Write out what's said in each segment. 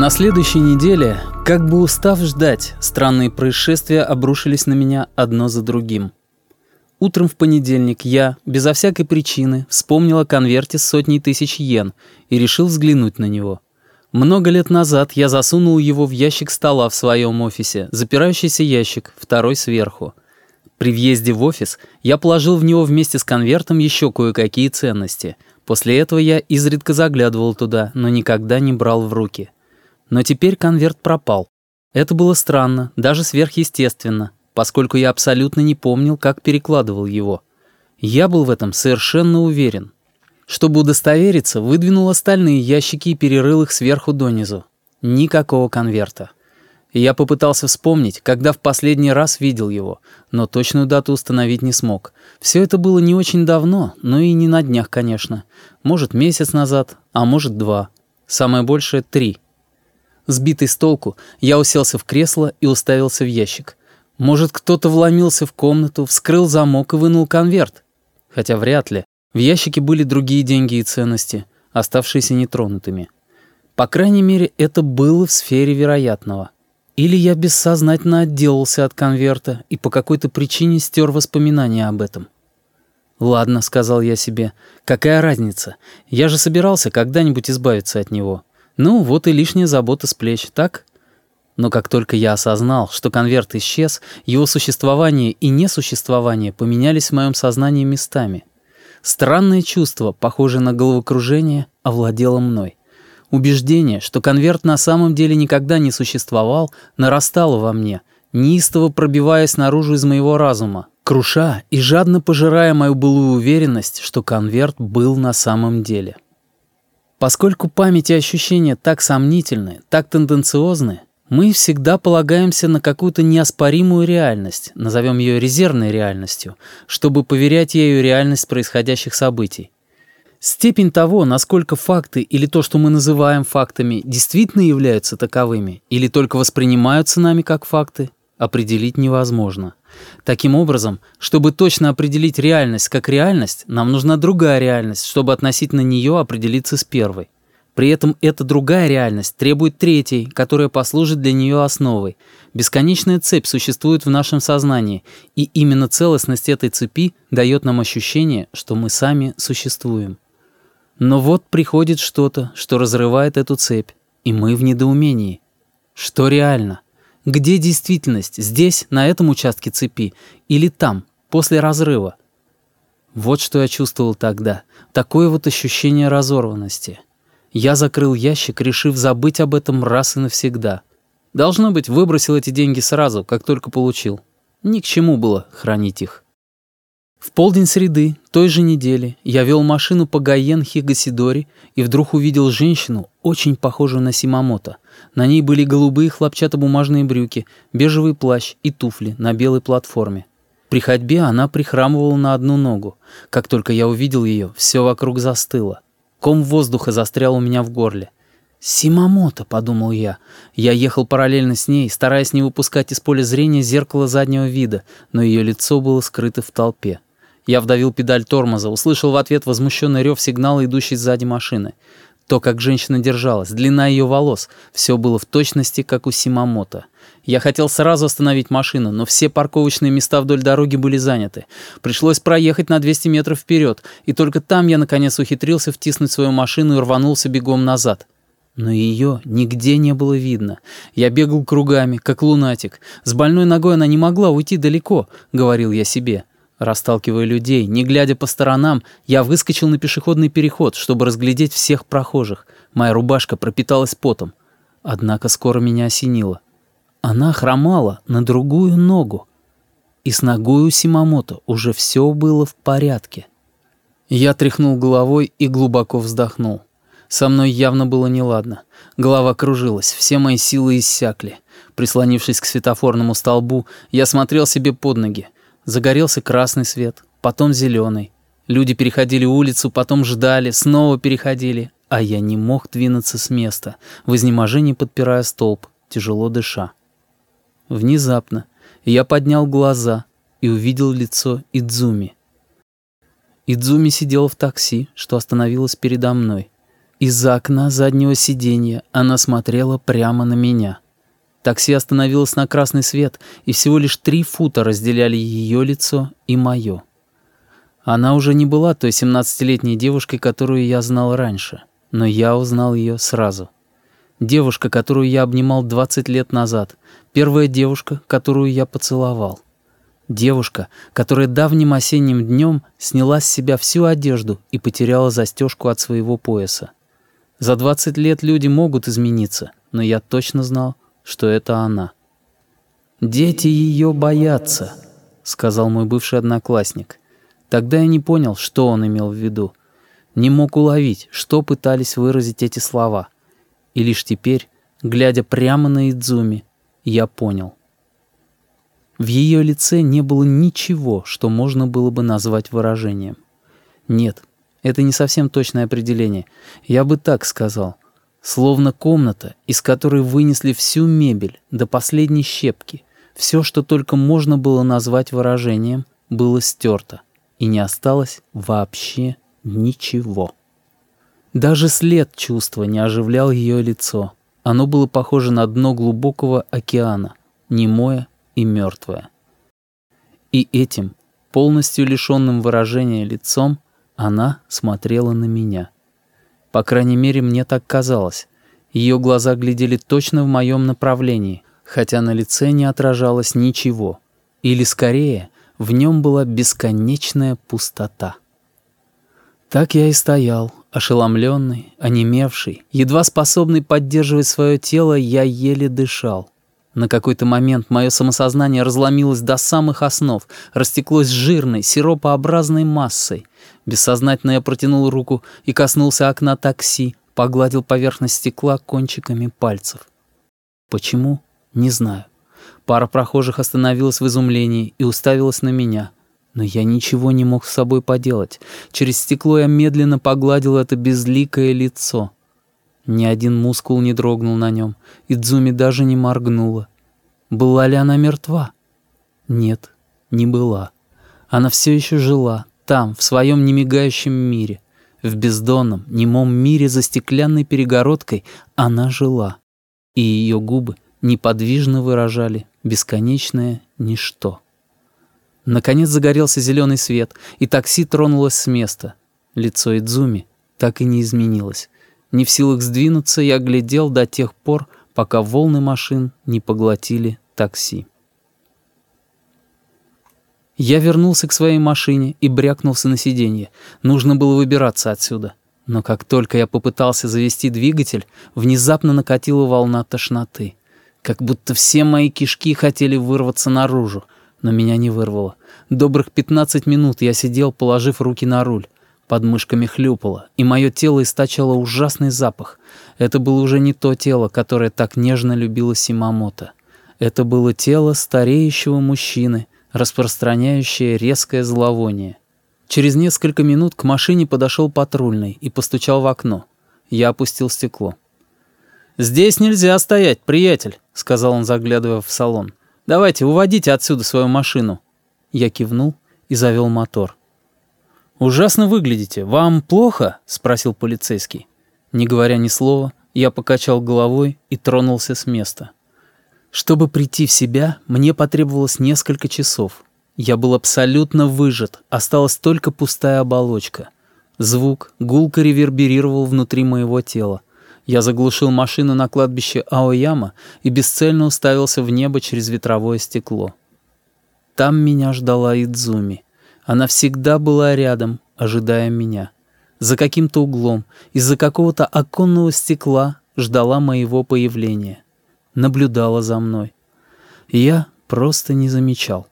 На следующей неделе, как бы устав ждать, странные происшествия обрушились на меня одно за другим. Утром в понедельник я, безо всякой причины, вспомнил о конверте с 100 000 йен и решил взглянуть на него. Много лет назад я засунул его в ящик стола в своем офисе, запирающийся ящик, второй сверху. При въезде в офис я положил в него вместе с конвертом еще кое-какие ценности. После этого я изредка заглядывал туда, но никогда не брал в руки. Но теперь конверт пропал. Это было странно, даже сверхъестественно, поскольку я абсолютно не помнил, как перекладывал его. Я был в этом совершенно уверен. Чтобы удостовериться, выдвинул остальные ящики и перерыл их сверху донизу. Никакого конверта. Я попытался вспомнить, когда в последний раз видел его, но точную дату установить не смог. Все это было не очень давно, но и не на днях, конечно. Может, месяц назад, а может, 2. Самое большее — 3. Сбитый с толку, я уселся в кресло и уставился в ящик. Может, кто-то вломился в комнату, вскрыл замок и вынул конверт? Хотя вряд ли. В ящике были другие деньги и ценности, оставшиеся нетронутыми. По крайней мере, это было в сфере вероятного. Или я бессознательно отделался от конверта и по какой-то причине стер воспоминания об этом. «Ладно», — сказал я себе, — «какая разница? Я же собирался когда-нибудь избавиться от него. Ну, вот и лишняя забота с плеч, так?» Но как только я осознал, что конверт исчез, его существование и несуществование поменялись в моем сознании местами. Странное чувство, похожее на головокружение, овладело мной. Убеждение, что конверт на самом деле никогда не существовал, нарастало во мне, неистово пробиваясь наружу из моего разума, круша и жадно пожирая мою былую уверенность, что конверт был на самом деле. Поскольку память и ощущения так сомнительны, так тенденциозны, мы всегда полагаемся на какую-то неоспоримую реальность, назовем ее резервной реальностью, чтобы поверять ею реальность происходящих событий. Степень того, насколько факты или то, что мы называем фактами, действительно являются таковыми или только воспринимаются нами как факты, определить невозможно. Таким образом, чтобы точно определить реальность как реальность, нам нужна другая реальность, чтобы относительно нее определиться с первой. При этом эта другая реальность требует третьей, которая послужит для нее основой. Бесконечная цепь существует в нашем сознании, и именно целостность этой цепи дает нам ощущение, что мы сами существуем. Но вот приходит что-то, что разрывает эту цепь, и мы в недоумении. Что реально? Где действительность? Здесь, на этом участке цепи? Или там, после разрыва? Вот что я чувствовал тогда. Такое вот ощущение разорванности. Я закрыл ящик, решив забыть об этом раз и навсегда. Должно быть, выбросил эти деньги сразу, как только получил. Ни к чему было хранить их. В полдень среды, той же недели, я вел машину по Гаен-Хигасидори и вдруг увидел женщину, очень похожую на Симамото. На ней были голубые хлопчатобумажные брюки, бежевый плащ и туфли на белой платформе. При ходьбе она прихрамывала на одну ногу. Как только я увидел ее, все вокруг застыло. Ком воздуха застрял у меня в горле. «Симамото», — подумал я. Я ехал параллельно с ней, стараясь не выпускать из поля зрения зеркало заднего вида, но ее лицо было скрыто в толпе. Я вдавил педаль тормоза, услышал в ответ возмущенный рев сигнала, идущей сзади машины. То, как женщина держалась, длина ее волос, все было в точности, как у Симамото. Я хотел сразу остановить машину, но все парковочные места вдоль дороги были заняты. Пришлось проехать на 200 метров вперед, и только там я, наконец, ухитрился втиснуть свою машину и рванулся бегом назад. Но ее нигде не было видно. Я бегал кругами, как лунатик. С больной ногой она не могла уйти далеко, говорил я себе. Расталкивая людей, не глядя по сторонам, я выскочил на пешеходный переход, чтобы разглядеть всех прохожих. Моя рубашка пропиталась потом. Однако скоро меня осенило. Она хромала на другую ногу. И с ногой у Симамото уже все было в порядке. Я тряхнул головой и глубоко вздохнул. Со мной явно было неладно. Голова кружилась, все мои силы иссякли. Прислонившись к светофорному столбу, я смотрел себе под ноги. Загорелся красный свет, потом зеленый. Люди переходили улицу, потом ждали, снова переходили, а я не мог двинуться с места, в изнеможении подпирая столб, тяжело дыша. Внезапно я поднял глаза и увидел лицо Идзуми. Идзуми сидела в такси, что остановилось передо мной. Из-за окна заднего сиденья она смотрела прямо на меня. Такси остановилось на красный свет, и всего лишь 3 фута разделяли ее лицо и мое. Она уже не была той 17-летней девушкой, которую я знал раньше, но я узнал ее сразу. Девушка, которую я обнимал 20 лет назад, первая девушка, которую я поцеловал. Девушка, которая давним осенним днем сняла с себя всю одежду и потеряла застежку от своего пояса. За 20 лет люди могут измениться, но я точно знал, что это она. «Дети ее боятся», — сказал мой бывший одноклассник. Тогда я не понял, что он имел в виду. Не мог уловить, что пытались выразить эти слова. И лишь теперь, глядя прямо на Идзуми, я понял. В ее лице не было ничего, что можно было бы назвать выражением. Нет, это не совсем точное определение. Я бы так сказал. Словно комната, из которой вынесли всю мебель до последней щепки. Все, что только можно было назвать выражением, было стерто. И не осталось вообще ничего. Даже след чувства не оживлял ее лицо. Оно было похоже на дно глубокого океана, немое и мертвое. И этим, полностью лишенным выражения лицом, она смотрела на меня. По крайней мере, мне так казалось. Ее глаза глядели точно в моем направлении, хотя на лице не отражалось ничего. Или, скорее, в нем была бесконечная пустота. Так я и стоял, ошеломленный, онемевший, едва способный поддерживать свое тело, я еле дышал. На какой-то момент мое самосознание разломилось до самых основ, растеклось жирной, сиропообразной массой. Бессознательно я протянул руку и коснулся окна такси, погладил поверхность стекла кончиками пальцев. Почему? Не знаю. Пара прохожих остановилась в изумлении и уставилась на меня. Но я ничего не мог с собой поделать. Через стекло я медленно погладил это безликое лицо. Ни один мускул не дрогнул на нем. Идзуми даже не моргнула. Была ли она мертва? Нет, не была. Она все еще жила, там, в своем немигающем мире. В бездонном, немом мире за стеклянной перегородкой она жила. И ее губы неподвижно выражали бесконечное ничто. Наконец загорелся зеленый свет, и такси тронулось с места. Лицо Идзуми так и не изменилось. Не в силах сдвинуться, я глядел до тех пор, пока волны машин не поглотили такси. Я вернулся к своей машине и брякнулся на сиденье. Нужно было выбираться отсюда. Но как только я попытался завести двигатель, внезапно накатила волна тошноты. Как будто все мои кишки хотели вырваться наружу. Но меня не вырвало. Добрых 15 минут я сидел, положив руки на руль. Под мышками хлюпало, и мое тело источало ужасный запах. Это было уже не то тело, которое так нежно любила Симамото. Это было тело стареющего мужчины, распространяющее резкое зловоние. Через несколько минут к машине подошел патрульный и постучал в окно. Я опустил стекло. «Здесь нельзя стоять, приятель», — сказал он, заглядывая в салон. «Давайте, уводите отсюда свою машину». Я кивнул и завел мотор. «Ужасно выглядите. Вам плохо?» — спросил полицейский. Не говоря ни слова, я покачал головой и тронулся с места. Чтобы прийти в себя, мне потребовалось несколько часов. Я был абсолютно выжат, осталась только пустая оболочка. Звук гулко реверберировал внутри моего тела. Я заглушил машину на кладбище Аояма и бесцельно уставился в небо через ветровое стекло. Там меня ждала Идзуми. Она всегда была рядом, ожидая меня. За каким-то углом, из-за какого-то оконного стекла ждала моего появления. Наблюдала за мной. Я просто не замечал.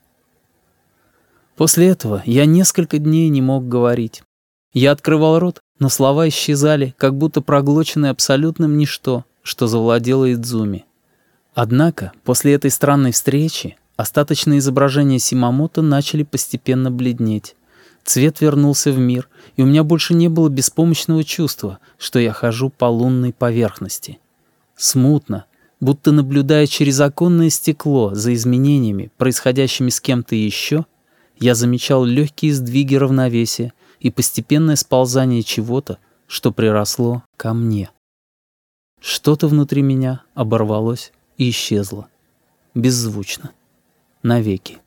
После этого я несколько дней не мог говорить. Я открывал рот, но слова исчезали, как будто проглоченные абсолютным ничто, что завладело Идзуми. Однако, после этой странной встречи, остаточные изображения Симамото начали постепенно бледнеть. Цвет вернулся в мир, и у меня больше не было беспомощного чувства, что я хожу по лунной поверхности. Смутно, будто наблюдая через оконное стекло за изменениями, происходящими с кем-то еще, я замечал легкие сдвиги равновесия и постепенное сползание чего-то, что приросло ко мне. Что-то внутри меня оборвалось и исчезло. Беззвучно. Навеки.